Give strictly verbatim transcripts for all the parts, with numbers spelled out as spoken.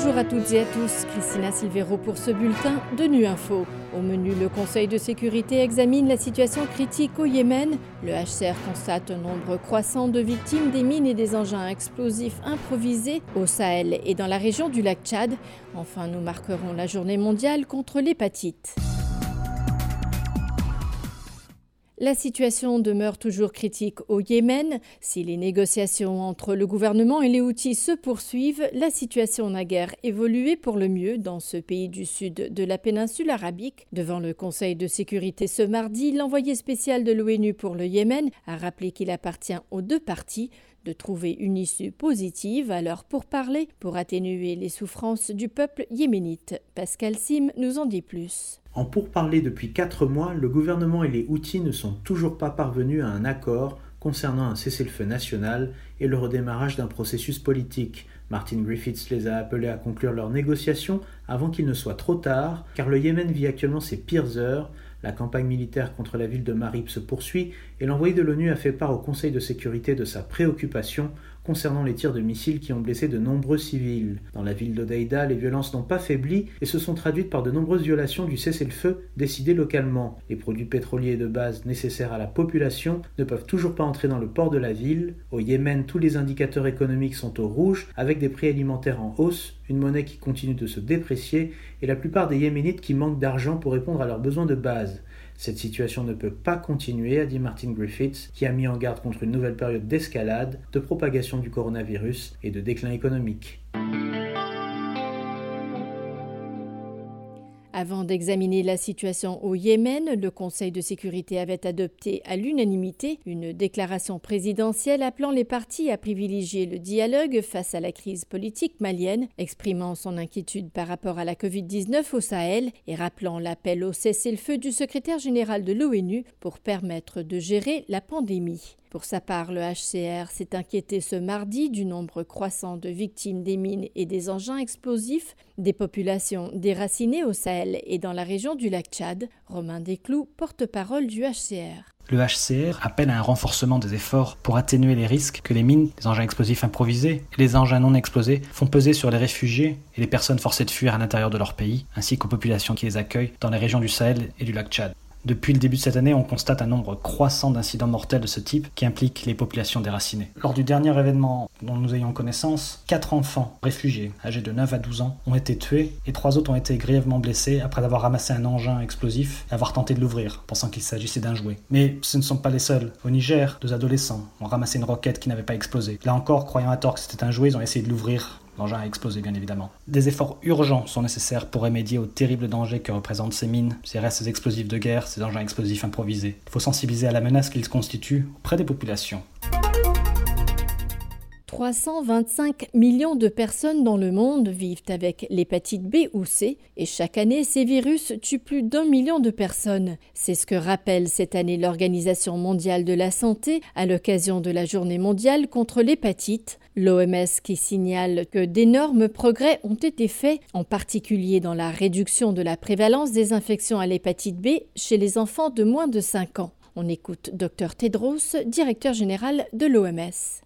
Bonjour à toutes et à tous, Christina Silvero pour ce bulletin de Nu Info. Au menu, le Conseil de sécurité examine la situation critique au Yémen. Le H C R constate un nombre croissant de victimes des mines et des engins explosifs improvisés au Sahel et dans la région du lac Tchad. Enfin, nous marquerons la journée mondiale contre l'hépatite. La situation demeure toujours critique au Yémen. Si les négociations entre le gouvernement et les Houthis se poursuivent, la situation n'a guère évolué pour le mieux dans ce pays du sud de la péninsule arabique. Devant le Conseil de sécurité ce mardi, l'envoyé spécial de l'ONU pour le Yémen a rappelé qu'il appartient aux deux parties de trouver une issue positive à leur pourparlers pour atténuer les souffrances du peuple yéménite. Pascal Sim nous en dit plus. En pourparlers depuis quatre mois, le gouvernement et les Houthis ne sont toujours pas parvenus à un accord concernant un cessez-le-feu national et le redémarrage d'un processus politique. Martin Griffiths les a appelés à conclure leurs négociations avant qu'il ne soit trop tard, car le Yémen vit actuellement ses pires heures. La campagne militaire contre la ville de Marib se poursuit et l'envoyé de l'ONU a fait part au Conseil de sécurité de sa préoccupation concernant les tirs de missiles qui ont blessé de nombreux civils. Dans la ville d'Hodeïda, les violences n'ont pas faibli et se sont traduites par de nombreuses violations du cessez-le-feu décidé localement. Les produits pétroliers de base nécessaires à la population ne peuvent toujours pas entrer dans le port de la ville. Au Yémen, tous les indicateurs économiques sont au rouge, avec des prix alimentaires en hausse, une monnaie qui continue de se déprécier et la plupart des Yéménites qui manquent d'argent pour répondre à leurs besoins de base. Cette situation ne peut pas continuer, a dit Martin Griffiths, qui a mis en garde contre une nouvelle période d'escalade, de propagation du coronavirus et de déclin économique. Avant d'examiner la situation au Yémen, le Conseil de sécurité avait adopté à l'unanimité une déclaration présidentielle appelant les partis à privilégier le dialogue face à la crise politique malienne, exprimant son inquiétude par rapport à la covid dix-neuf au Sahel et rappelant l'appel au cessez-le-feu du secrétaire général de l'ONU pour permettre de gérer la pandémie. Pour sa part, le H C R s'est inquiété ce mardi du nombre croissant de victimes des mines et des engins explosifs, des populations déracinées au Sahel et dans la région du lac Tchad. Romain Desclous, porte-parole du H C R. Le H C R appelle à un renforcement des efforts pour atténuer les risques que les mines, les engins explosifs improvisés et les engins non explosés font peser sur les réfugiés et les personnes forcées de fuir à l'intérieur de leur pays, ainsi qu'aux populations qui les accueillent dans les régions du Sahel et du lac Tchad. Depuis le début de cette année, on constate un nombre croissant d'incidents mortels de ce type qui impliquent les populations déracinées. Lors du dernier événement dont nous ayons connaissance, quatre enfants réfugiés âgés de neuf à douze ans ont été tués et trois autres ont été grièvement blessés après avoir ramassé un engin explosif et avoir tenté de l'ouvrir, pensant qu'il s'agissait d'un jouet. Mais ce ne sont pas les seuls. Au Niger, deux adolescents ont ramassé une roquette qui n'avait pas explosé. Là encore, croyant à tort que c'était un jouet, ils ont essayé de l'ouvrir. L'engin a explosé, bien évidemment. Des efforts urgents sont nécessaires pour remédier aux terribles dangers que représentent ces mines, ces restes explosifs de guerre, ces engins explosifs improvisés. Il faut sensibiliser à la menace qu'ils constituent auprès des populations. trois cent vingt-cinq millions de personnes dans le monde vivent avec l'hépatite B ou C et chaque année, ces virus tuent plus d'un million de personnes. C'est ce que rappelle cette année l'Organisation mondiale de la santé à l'occasion de la Journée mondiale contre l'hépatite. L'O M S qui signale que d'énormes progrès ont été faits, en particulier dans la réduction de la prévalence des infections à l'hépatite B chez les enfants de moins de cinq ans. On écoute Dr Tedros, directeur général de l'O M S.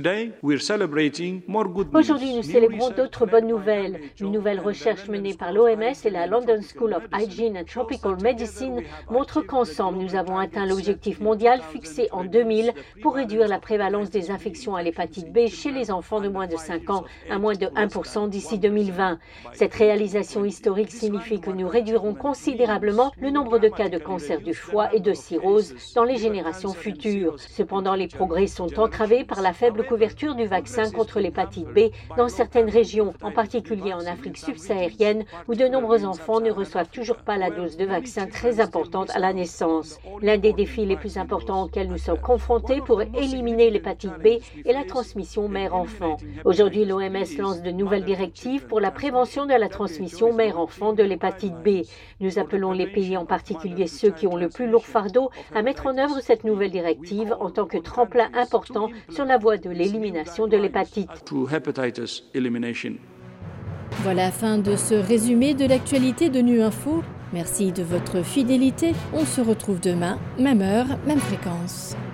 Aujourd'hui, nous célébrons d'autres bonnes nouvelles. Une nouvelle recherche menée par l'O M S et la London School of Hygiene and Tropical Medicine montre qu'ensemble, nous avons atteint l'objectif mondial fixé en deux mille pour réduire la prévalence des infections à l'hépatite B chez les enfants de moins de cinq ans à moins de un pour cent d'ici deux mille vingt. Cette réalisation historique signifie que nous réduirons considérablement le nombre de cas de cancer du foie et de cirrhose dans les générations futures. Cependant, les progrès sont entravés par la faible couverture du vaccin contre l'hépatite B dans certaines régions, en particulier en Afrique subsaharienne, où de nombreux enfants ne reçoivent toujours pas la dose de vaccin très importante à la naissance. L'un des défis les plus importants auxquels nous sommes confrontés pour éliminer l'hépatite B est la transmission mère-enfant. Aujourd'hui, l'O M S lance de nouvelles directives pour la prévention de la transmission mère-enfant de l'hépatite B. Nous appelons les pays, en particulier ceux qui ont le plus lourd fardeau, à mettre en œuvre cette nouvelle directive en tant que tremplin important sur la voie de l'élimination de l'hépatite. Voilà la fin de ce résumé de l'actualité de Nu Info. Merci de votre fidélité. On se retrouve demain, même heure, même fréquence.